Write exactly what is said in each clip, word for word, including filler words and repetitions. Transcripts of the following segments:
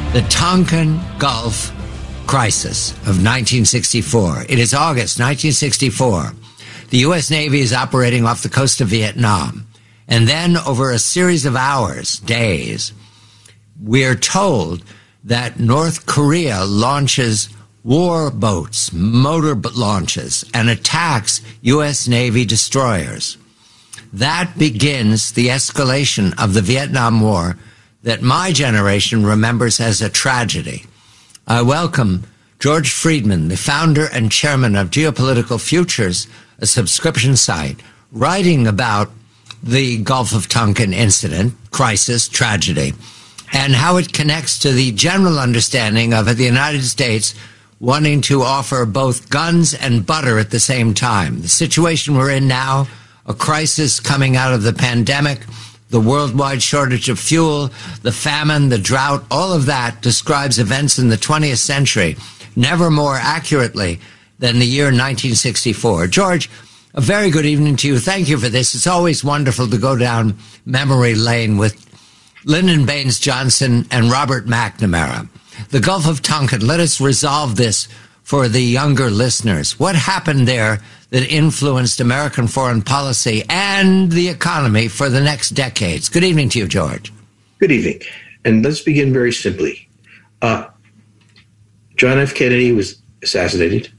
The Tonkin Gulf Crisis of nineteen sixty-four. It is August nineteen sixty-four. The U S Navy is operating off the coast of Vietnam. And then over a series of hours, days, we're told that North Korea launches war boats, motor launches, and attacks U S Navy destroyers. That begins the escalation of the Vietnam War that my generation remembers as a tragedy. I welcome George Friedman, the founder and chairman of Geopolitical Futures, a subscription site, writing about the Gulf of Tonkin incident, crisis, tragedy, and how it connects to the general understanding of the United States wanting to offer both guns and butter at the same time. The situation we're in now, a crisis coming out of the pandemic, the worldwide shortage of fuel, the famine, the drought, all of that describes events in the twentieth century never more accurately than the year nineteen sixty-four. George, a very good evening to you. Thank you for this. It's always wonderful to go down memory lane with Lyndon Baines Johnson and Robert McNamara. The Gulf of Tonkin, let us resolve this for the younger listeners. What happened there that influenced American foreign policy and the economy for the next decades? Good evening to you, George. Good evening. And let's begin very simply. Uh, John F. Kennedy was assassinated.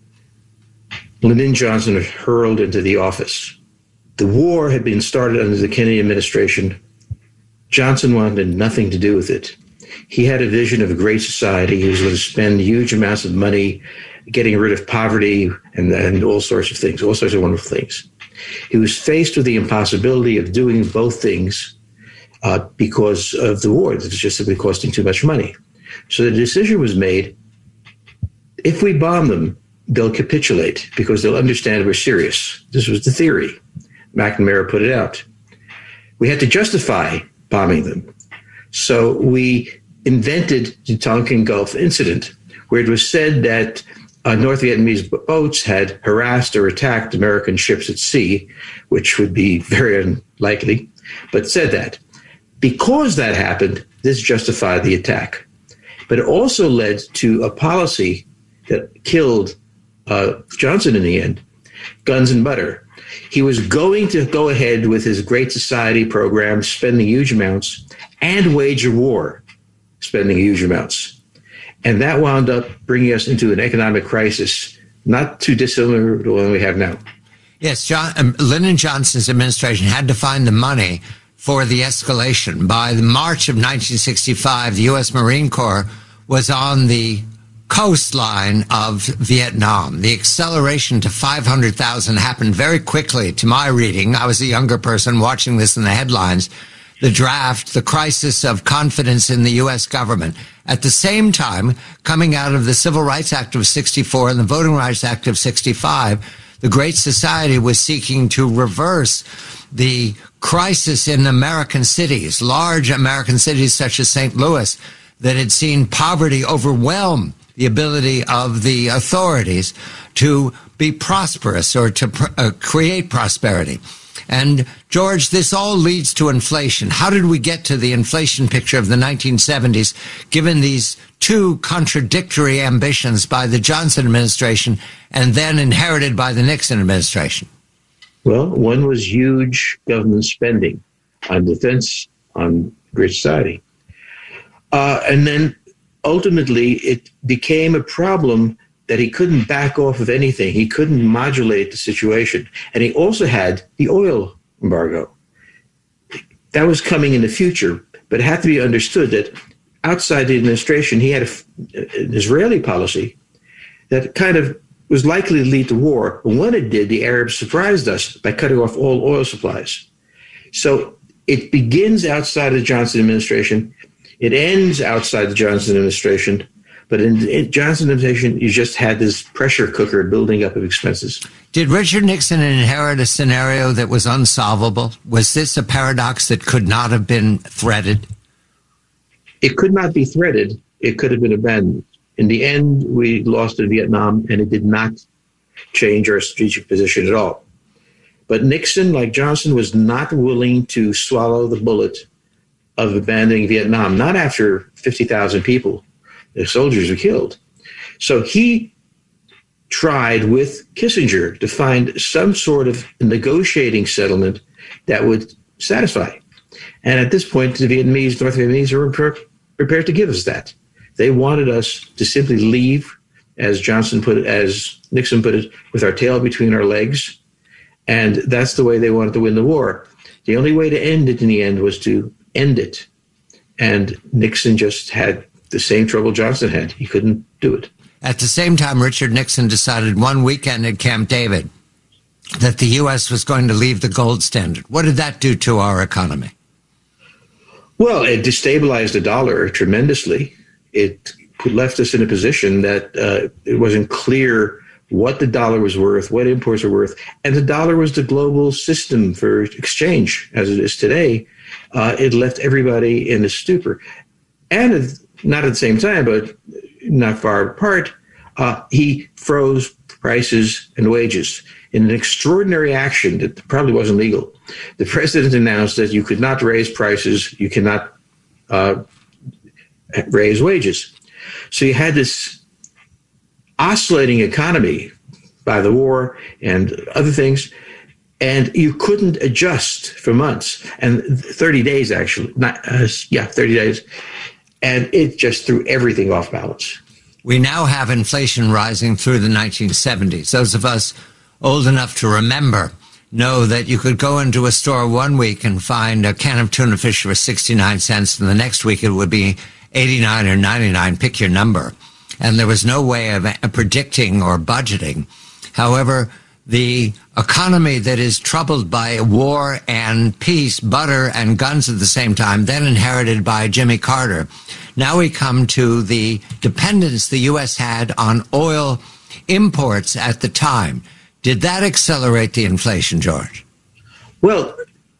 Lyndon Johnson was hurled into the office. The war had been started under the Kennedy administration. Johnson wanted nothing to do with it. He had a vision of a great society. He was going to spend huge amounts of money getting rid of poverty and, and all sorts of things, all sorts of wonderful things. He was faced with the impossibility of doing both things uh, because of the war. It was just simply costing too much money. So the decision was made, if we bomb them, they'll capitulate because they'll understand we're serious. This was the theory. McNamara put it out. We had to justify bombing them. So we invented the Tonkin Gulf incident, where it was said that uh, North Vietnamese boats had harassed or attacked American ships at sea, which would be very unlikely, but said that. Because that happened, this justified the attack. But it also led to a policy that killed uh, Johnson in the end, guns and butter. He was going to go ahead with his Great Society program, spending huge amounts, and wage a war, spending huge amounts. And that wound up bringing us into an economic crisis, not too dissimilar to the one we have now. Yes, John, um, Lyndon Johnson's administration had to find the money for the escalation. By March of nineteen sixty-five, the U S Marine Corps was on the coastline of Vietnam. The acceleration to five hundred thousand happened very quickly to my reading. I was a younger person watching this in the headlines. The draft, the crisis of confidence in the U S government. At the same time, coming out of the Civil Rights Act of sixty-four and the Voting Rights Act of sixty-five, the Great Society was seeking to reverse the crisis in American cities, large American cities such as Saint Louis, that had seen poverty overwhelm the ability of the authorities to be prosperous or to pr- uh, create prosperity. And, George, this all leads to inflation. How did we get to the inflation picture of the nineteen seventies, given these two contradictory ambitions by the Johnson administration and then inherited by the Nixon administration? Well, one was huge government spending on defense, on Great Society. Uh, and then ultimately it became a problem that he couldn't back off of anything. He couldn't modulate the situation. And he also had the oil embargo. That was coming in the future, but it had to be understood that outside the administration, he had a, an Israeli policy that kind of was likely to lead to war. And when it did, the Arabs surprised us by cutting off all oil supplies. So it begins outside of the Johnson administration. It ends outside the Johnson administration. But in the Johnson administration, you just had this pressure cooker building up of expenses. Did Richard Nixon inherit a scenario that was unsolvable? Was this a paradox that could not have been threaded? It could not be threaded. It could have been abandoned. In the end, we lost in Vietnam, and it did not change our strategic position at all. But Nixon, like Johnson, was not willing to swallow the bullet of abandoning Vietnam, not after fifty thousand people, the soldiers were killed. So he tried with Kissinger to find some sort of negotiating settlement that would satisfy. And at this point, the Vietnamese, North Vietnamese were pre- prepared to give us that. They wanted us to simply leave, as Johnson put it, as Nixon put it, with our tail between our legs. And that's the way they wanted to win the war. The only way to end it in the end was to end it. And Nixon just had the same trouble Johnson had. He couldn't do it. At the same time, Richard Nixon decided one weekend at Camp David that the U S was going to leave the gold standard. What did that do to our economy? Well, it destabilized the dollar tremendously. It left us in a position that uh, it wasn't clear what the dollar was worth, what imports were worth. And the dollar was the global system for exchange as it is today. Uh, it left everybody in a stupor. And not at the same time, but not far apart, uh, he froze prices and wages in an extraordinary action that probably wasn't legal. The president announced that you could not raise prices, you cannot uh, raise wages. So you had this oscillating economy by the war and other things, and you couldn't adjust for months, and thirty days actually, not uh, yeah, thirty days, and it just threw everything off balance. We now have inflation rising through the nineteen seventies. Those of us old enough to remember know that you could go into a store one week and find a can of tuna fish for sixty-nine cents, and the next week it would be eighty-nine or ninety-nine, pick your number. And there was no way of predicting or budgeting. However, the economy that is troubled by war and peace, butter and guns at the same time, then inherited by Jimmy Carter. Now we come to the dependence the U S had on oil imports at the time. Did that accelerate the inflation, George? Well,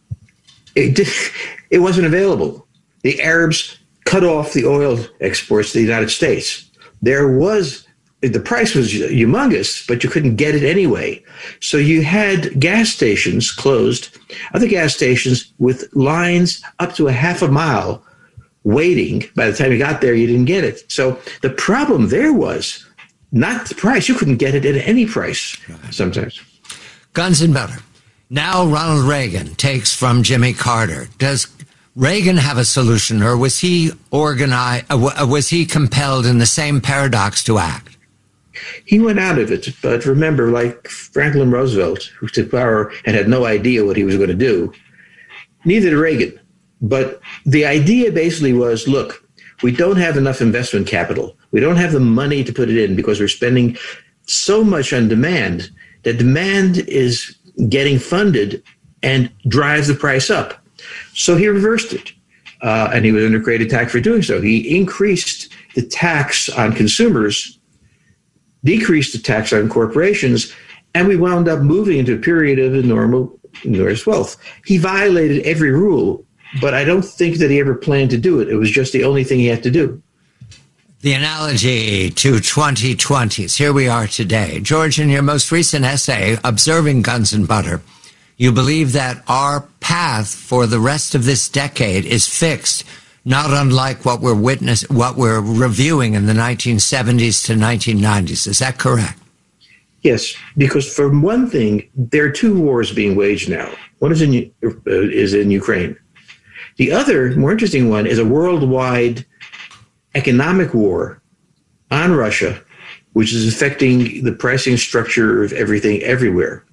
it, did, it wasn't available. The Arabs cut off the oil exports to the United States. There was, the price was humongous, but you couldn't get it anyway. So you had gas stations closed, other gas stations with lines up to a half a mile waiting. By the time you got there, you didn't get it. So the problem there was not the price. You couldn't get it at any price sometimes. Guns and butter. Now Ronald Reagan takes from Jimmy Carter. Does Reagan have a solution, or was he organized, uh, was he compelled in the same paradox to act? He went out of it, but remember, like Franklin Roosevelt, who took power and had no idea what he was going to do, neither did Reagan. But the idea basically was, look, we don't have enough investment capital. We don't have the money to put it in because we're spending so much on demand that demand is getting funded and drives the price up. So he reversed it, uh, and he was under great attack for doing so. He increased the tax on consumers, decreased the tax on corporations, and we wound up moving into a period of enormous, enormous wealth. He violated every rule, but I don't think that he ever planned to do it. It was just the only thing he had to do. The analogy to twenty twenties. Here we are today. George, in your most recent essay, Observing Guns and Butter, you believe that our path for the rest of this decade is fixed, not unlike what we're witness, what we're reviewing in the nineteen seventies to nineteen nineties. Is that correct? Yes, because for one thing, there are two wars being waged now. One is in uh, is in Ukraine. The other, more interesting one, is a worldwide economic war on Russia, which is affecting the pricing structure of everything everywhere.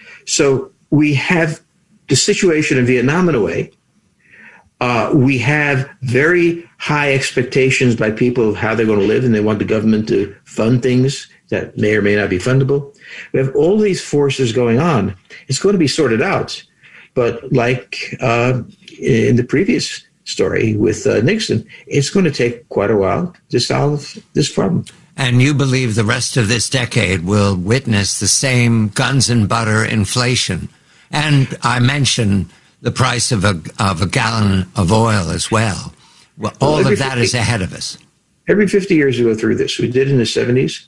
So we have the situation in Vietnam in a way. Uh, we have very high expectations by people of how they're going to live, and they want the government to fund things that may or may not be fundable. We have all these forces going on. It's going to be sorted out. But like uh, in the previous story with uh, Nixon, it's going to take quite a while to solve this problem. And you believe the rest of this decade will witness the same guns and butter inflation. And I mentioned the price of a of a gallon of oil as well. Well, all well, of that fifty, is ahead of us. Every fifty years we go through this. We did it in the seventies.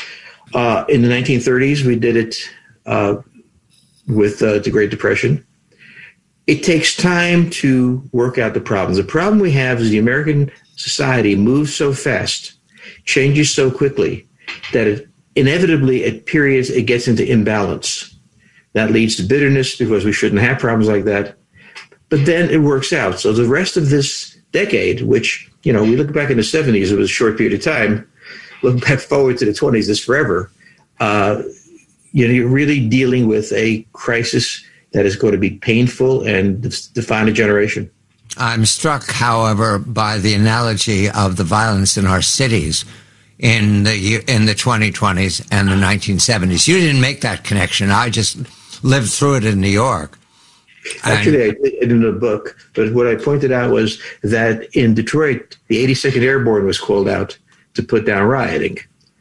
Uh, in the nineteen thirties, we did it uh, with uh, the Great Depression. it takes time to work out the problems. The problem we have is the American society moves so fast, changes so quickly, that it, inevitably at periods it gets into imbalance. That leads to bitterness because we shouldn't have problems like that. But then it works out. So the rest of this decade, which, you know, we look back in the seventies, it was a short period of time. Look back forward to the twenties, it's forever. Uh, you know, you're really dealing with a crisis that is going to be painful and define a generation. I'm struck, however, by the analogy of the violence in our cities in the in the twenty twenties and the nineteen seventies. You didn't make that connection. I just lived through it in New York. Actually, I did it in a book, but what I pointed out was that in Detroit, the eighty-second Airborne was called out to put down rioting.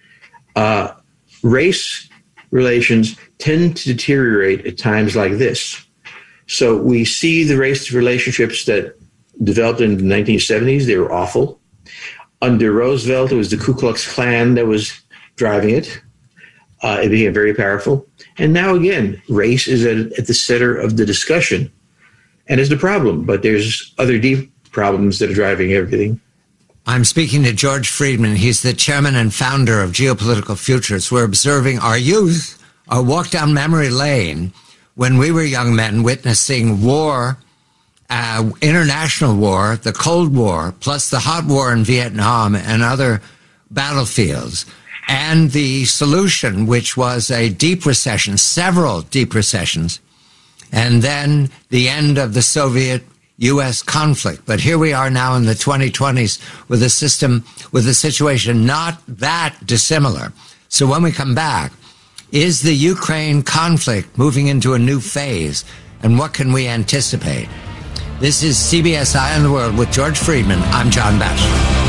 Uh, race relations tend to deteriorate at times like this. So we see the race relationships that developed in the nineteen seventies. They were awful. Under Roosevelt, it was the Ku Klux Klan that was driving it. Uh, it became very powerful. And now again, race is at, at the center of the discussion and is the problem. But there's other deep problems that are driving everything. I'm speaking to George Friedman. He's the chairman and founder of Geopolitical Futures. We're observing our youth, our walk down memory lane when we were young men witnessing war, uh, international war, the Cold War, plus the hot war in Vietnam and other battlefields, and the solution, which was a deep recession, several deep recessions, and then the end of the Soviet U S conflict. But here we are now in the twenty twenties with a system, with a situation not that dissimilar. So when we come back, is the Ukraine conflict moving into a new phase? And what can we anticipate? This is C B S Eye on the World with George Friedman. I'm John Batchelor.